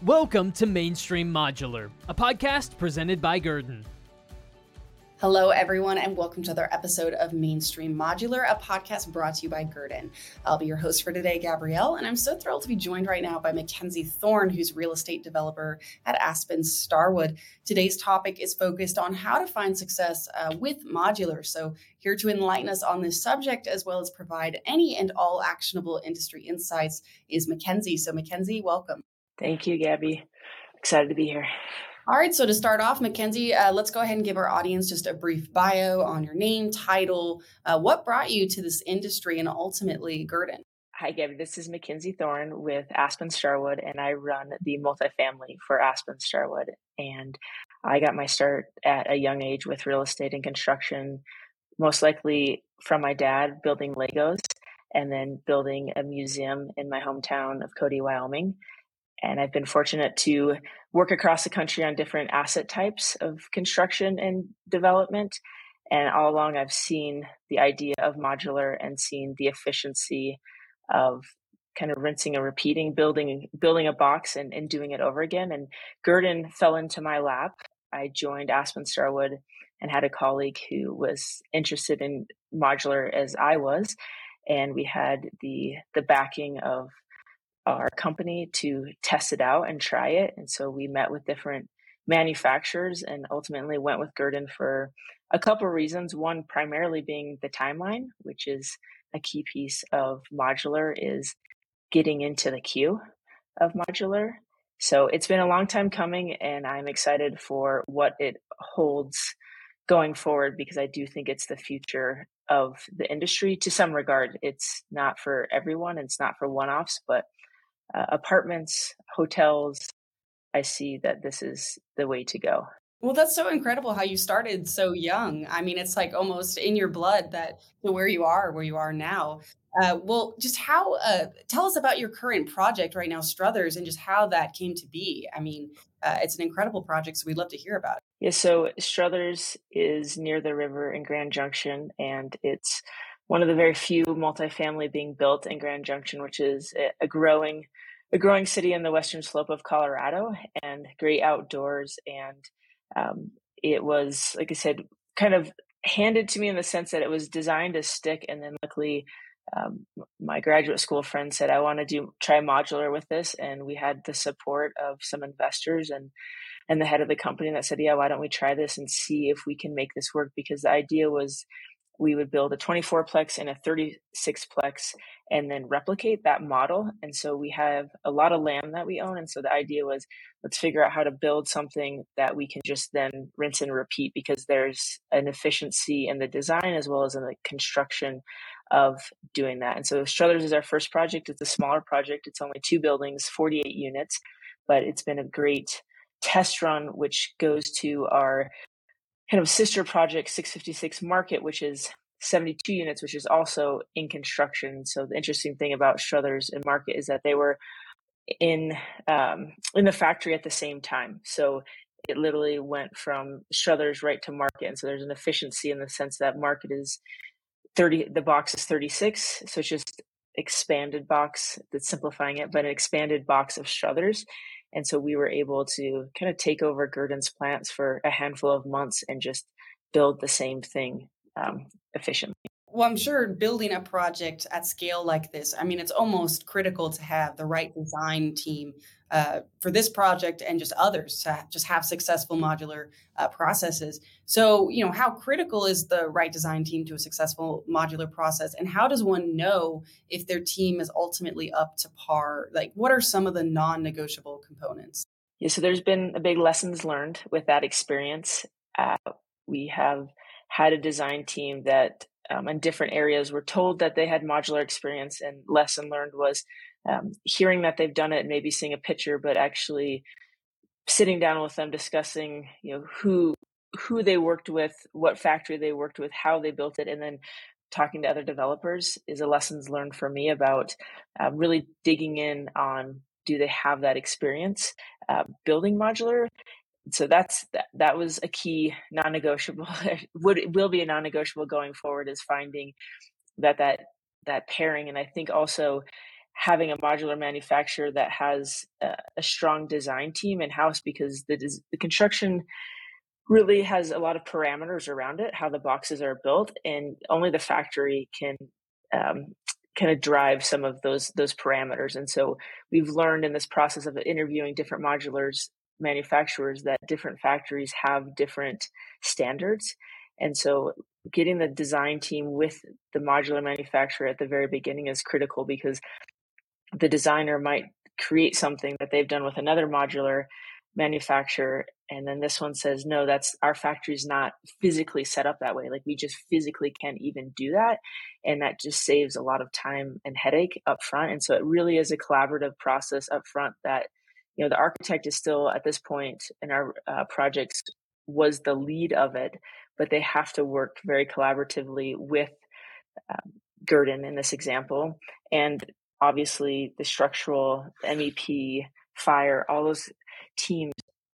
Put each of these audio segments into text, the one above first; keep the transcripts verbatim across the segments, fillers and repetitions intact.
Welcome to Mainstream Modular, a podcast presented by Gurdon. Hello, everyone, and welcome to another episode of Mainstream Modular, a podcast brought to you by Gurdon. I'll be your host for today, Gabrielle, and I'm so thrilled to be joined right now by Mackenzie Thorne, who's real estate developer at Aspen Starwood. Today's topic is focused on how to find success uh, with modular. So here to enlighten us on this subject, as well as provide any and all actionable industry insights, is Mackenzie. So Mackenzie, welcome. Thank you, Gabby. Excited to be here. All right, so to start off, Mackenzie, uh, let's go ahead and give our audience just a brief bio on your name, title, uh, what brought you to this industry, and ultimately Gurdon. Hi, Gabby. This is Mackenzie Thorne with Aspen Starwood, and I run the multifamily for Aspen Starwood. And I got my start at a young age with real estate and construction, most likely from my dad building Legos and then building a museum in my hometown of Cody, Wyoming. And I've been fortunate to work across the country on different asset types of construction and development. And all along, I've seen the idea of modular and seen the efficiency of kind of rinsing and repeating, building building a box and, and doing it over again. And Gurdon fell into my lap. I joined Aspen Starwood and had a colleague who was interested in modular as I was. And we had the the backing of our company to test it out and try it. And so we met with different manufacturers and ultimately went with Gurdon for a couple of reasons. One, primarily being the timeline, which is a key piece of modular, is getting into the queue of modular. So it's been a long time coming, and I'm excited for what it holds going forward, because I do think it's the future of the industry to some regard. It's not for everyone, it's not for one-offs, but Uh, apartments, hotels, I see that this is the way to go. Well, that's so incredible how you started so young. I mean, it's like almost in your blood that to where you are, where you are now. Uh, well, just how, uh, tell us about your current project right now, Struthers, and just how that came to be. I mean, uh, it's an incredible project, so we'd love to hear about it. Yeah, so Struthers is near the river in Grand Junction, and it's one of the very few multifamily being built in Grand Junction, which is a growing, a growing city in the western slope of Colorado, and great outdoors. And um, it was, like I said, kind of handed to me in the sense that it was designed to stick. And then luckily, um, my graduate school friend said, I want to do try modular with this. And we had the support of some investors and and the head of the company that said, yeah, why don't we try this and see if we can make this work? Because the idea was we would build a twenty-four plex and a thirty-six plex and then replicate that model. And so we have a lot of land that we own. And so the idea was, let's figure out how to build something that we can just then rinse and repeat, because there's an efficiency in the design as well as in the construction of doing that. And so Struthers is our first project. It's a smaller project. It's only two buildings, forty-eight units, but it's been a great test run, which goes to our kind of sister project, six fifty-six Market, which is seventy-two units, which is also in construction. So the interesting thing about Struthers and Market is that they were in um, in the factory at the same time. So it literally went from Struthers right to Market. And so there's an efficiency in the sense that Market is thirty, the box is thirty-six. So it's just expanded box that's simplifying it, but an expanded box of Struthers. And so we were able to kind of take over Gurdon's plants for a handful of months and just build the same thing um, efficiently. Well, I'm sure building a project at scale like this, I mean, it's almost critical to have the right design team uh, for this project and just others to just have successful modular uh, processes. So, you know, how critical is the right design team to a successful modular process? And how does one know if their team is ultimately up to par? Like, what are some of the non-negotiable components? Yeah, so there's been a big lessons learned with that experience. Uh, we have had a design team that Um, in different areas were told that they had modular experience, and lesson learned was um, hearing that they've done it and maybe seeing a picture, but actually sitting down with them, discussing, you know, who who they worked with, what factory they worked with, how they built it, and then talking to other developers is a lessons learned for me about uh, really digging in on, do they have that experience uh, building modular? So that's that, that was a key non-negotiable. Would will be a non-negotiable going forward, is finding that that that pairing. And I think also having a modular manufacturer that has a, a strong design team in-house, because the, the construction really has a lot of parameters around it, how the boxes are built, and only the factory can um, kind of drive some of those those parameters. And so we've learned in this process of interviewing different modulars manufacturers that different factories have different standards. And so getting the design team with the modular manufacturer at the very beginning is critical, because the designer might create something that they've done with another modular manufacturer, and then this one says, no, that's our factory's not physically set up that way. Like, we just physically can't even do that. And that just saves a lot of time and headache up front. And so it really is a collaborative process up front that, you know, the architect is still at this point in our uh, projects was the lead of it, but they have to work very collaboratively with um, Gurdon in this example. And obviously the structural, M E P, fire, all those teams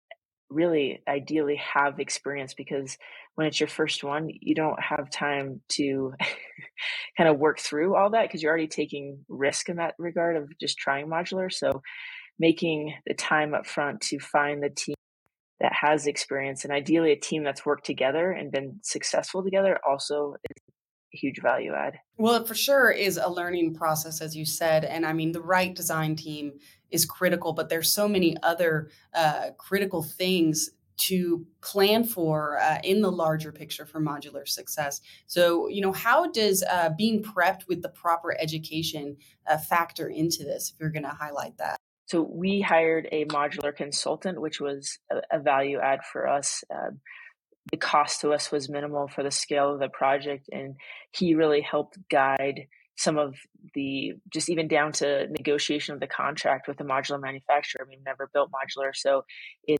really ideally have experience, because when it's your first one, you don't have time to kind of work through all that, because you're already taking risk in that regard of just trying modular. So making the time up front to find the team that has experience, and ideally a team that's worked together and been successful together, also is a huge value add. Well, it for sure is a learning process, as you said. And I mean, the right design team is critical, but there's so many other uh, critical things to plan for uh, in the larger picture for modular success. So, you know, how does uh, being prepped with the proper education uh, factor into this, if you're going to highlight that? So we hired a modular consultant, which was a, a value add for us. Uh, the cost to us was minimal for the scale of the project, and he really helped guide some of the, just even down to negotiation of the contract with the modular manufacturer. We've never built modular, so it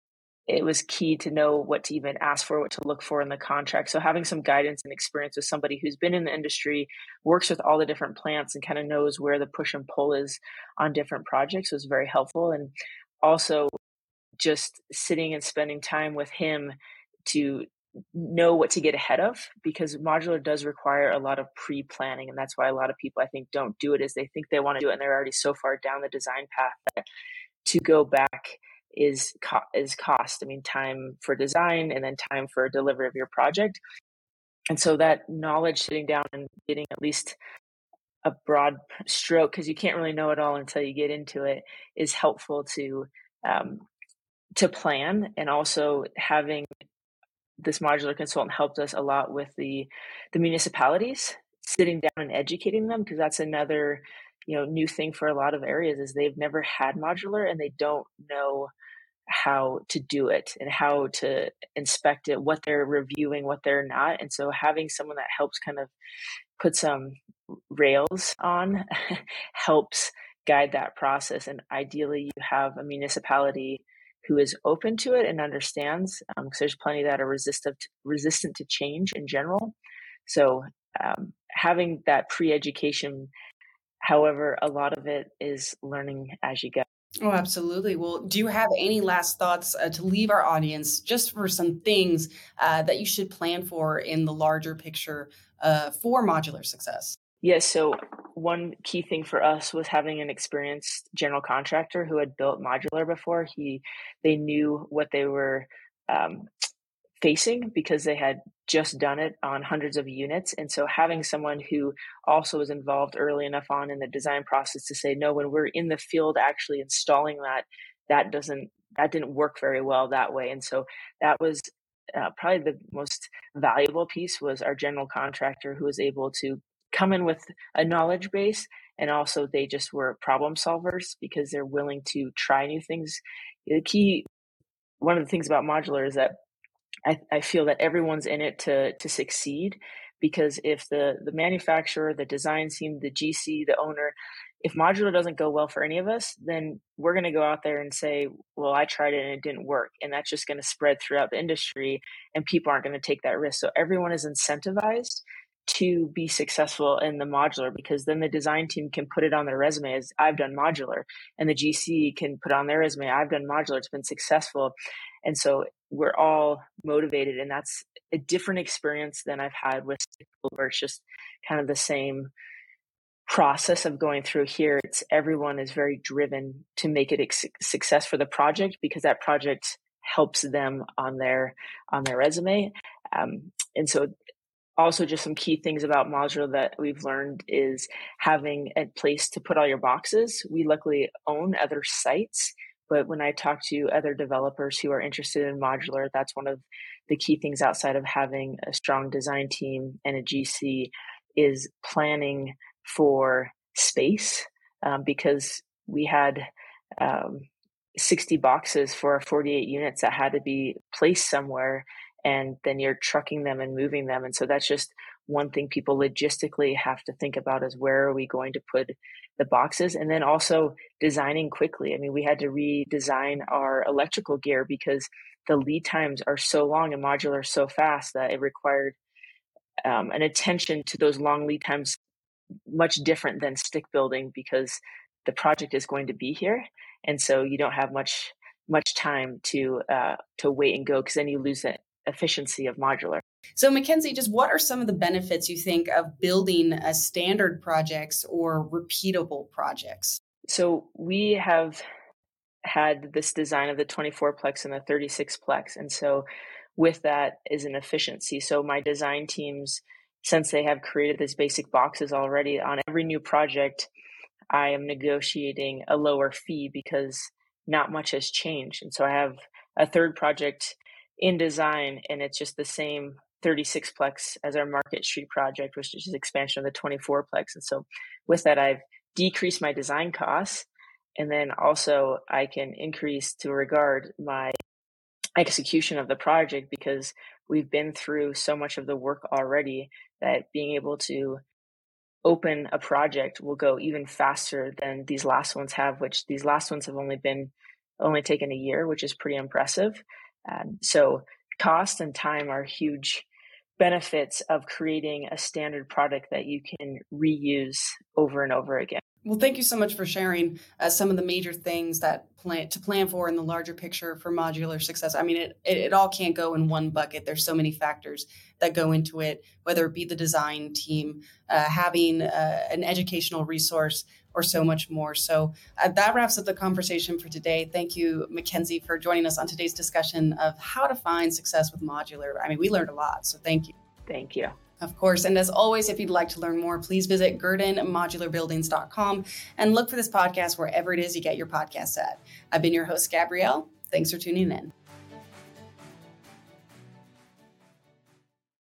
it was key to know what to even ask for, what to look for in the contract. So having some guidance and experience with somebody who's been in the industry, works with all the different plants, and kind of knows where the push and pull is on different projects was very helpful. And also just sitting and spending time with him to know what to get ahead of, because modular does require a lot of pre-planning. And that's why a lot of people, I think, don't do it, is they think they want to do it and they're already so far down the design path that to go back is co- is cost. I mean, time for design and then time for delivery of your project. And so that knowledge, sitting down and getting at least a broad stroke, because you can't really know it all until you get into it, is helpful to um, to plan. And also having this modular consultant helped us a lot with the the municipalities, sitting down and educating them, because that's another, you know, new thing for a lot of areas, is they've never had modular and they don't know how to do it and how to inspect it, what they're reviewing, what they're not. And so having someone that helps kind of put some rails on helps guide that process. And ideally you have a municipality who is open to it and understands, because um, there's plenty that are resistant resistant to change in general. So um, having that pre-education, however, a lot of it is learning as you go. Oh, absolutely. Well, do you have any last thoughts uh, to leave our audience just for some things uh, that you should plan for in the larger picture uh, for modular success? Yes. So one key thing for us was having an experienced general contractor who had built modular before. He, they knew what they were um, facing, because they had just done it on hundreds of units. And so having someone who also was involved early enough on in the design process to say, no, when we're in the field actually installing that, that doesn't, that didn't work very well that way. And so that was uh, probably the most valuable piece, was our general contractor, who was able to come in with a knowledge base, and also they just were problem solvers because they're willing to try new things. The key, one of the things about modular is that I, I feel that everyone's in it to to succeed, because if the the manufacturer, the design team, the G C, the owner, if modular doesn't go well for any of us, then we're going to go out there and say, well, I tried it and it didn't work. And that's just going to spread throughout the industry, and people aren't going to take that risk. So everyone is incentivized to be successful in the modular, because then the design team can put it on their resume as, I've done modular, and the G C can put on their resume, I've done modular, it's been successful. And so we're all motivated, and that's a different experience than I've had with, where it's just kind of the same process of going through here, it's everyone is very driven to make it a success for the project because that project helps them on their on their resume. Um, and so also just some key things about modular that we've learned is having a place to put all your boxes. We luckily own other sites, but when I talk to other developers who are interested in modular, that's one of the key things outside of having a strong design team and a G C is planning for space, um, because we had um, sixty boxes for forty-eight units that had to be placed somewhere, and then you're trucking them and moving them. And so that's just one thing people logistically have to think about is where are we going to put the boxes? And then also designing quickly. I mean, we had to redesign our electrical gear because the lead times are so long and modular so fast that it required um, an attention to those long lead times much different than stick building because the project is going to be here. And so you don't have much much time to uh, to wait and go because then you lose that efficiency of modular. So Mackenzie, just what are some of the benefits you think of building a standard projects or repeatable projects? So we have had this design of the twenty-four plex and the thirty-six plex. And so with that is an efficiency. So my design teams, since they have created these basic boxes already on every new project, I am negotiating a lower fee because not much has changed. And so I have a third project in design and it's just the same thirty-six plex as our Market Street project, which is expansion of the twenty-four plex. And so with that, I've decreased my design costs. And then also I can increase to regard my execution of the project because we've been through so much of the work already that being able to open a project will go even faster than these last ones have, which these last ones have only been only taken a year, which is pretty impressive. Um, so cost and time are huge benefits of creating a standard product that you can reuse over and over again. Well, thank you so much for sharing uh, some of the major things that plan to plan for in the larger picture for modular success. I mean, it, it it all can't go in one bucket. There's so many factors that go into it, whether it be the design team, uh, having uh, an educational resource, or so much more. So uh, that wraps up the conversation for today. Thank you, Mackenzie, for joining us on today's discussion of how to find success with modular. I mean, we learned a lot, so thank you. Thank you. Of course. And as always, if you'd like to learn more, please visit Gurdon Modular Buildings dot com and look for this podcast wherever it is you get your podcasts at. I've been your host, Gabrielle. Thanks for tuning in.